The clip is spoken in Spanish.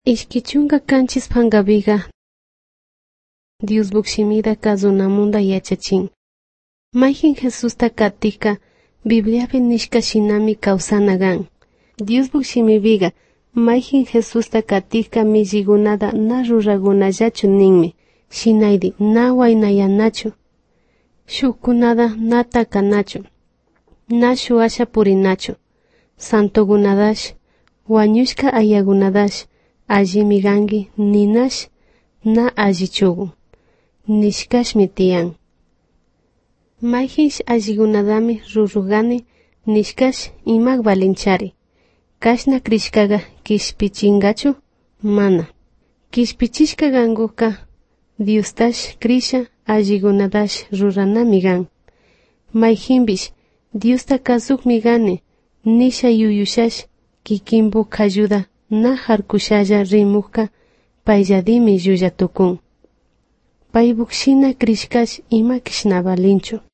Ishkichunka kanchis pankapiqa Dios bukshimida kazunamunda yachachin. Mayjin Jesusta katika Bibliapi nishka shinami kawsanagan. Dios bukshimipiqa mayjin Jesusta katika milligunata na ruragunallachu ninmi. Shinaydi na waynayanachu. Shukkunata na takanachu. Na shuasha purinachu. Santogunadash, wañushka ayagunadash, allimi ganki ninash, na allichugu. Nishkashmi tiyan. Mayjish alligunadami rurugani nishkash imak balinchari. Kashna krishkaga kishpichingachu? Mana. Kishpichishka ganguka Diostash krisha alligunadash ruranami gan. Mayjinbish Diosta kasukmi gani nisha yuyushash kikimbu kayuda na harkushalla rimuka paylladimi yuyatukun. Paybukshina krishkash ima kishna balinchu.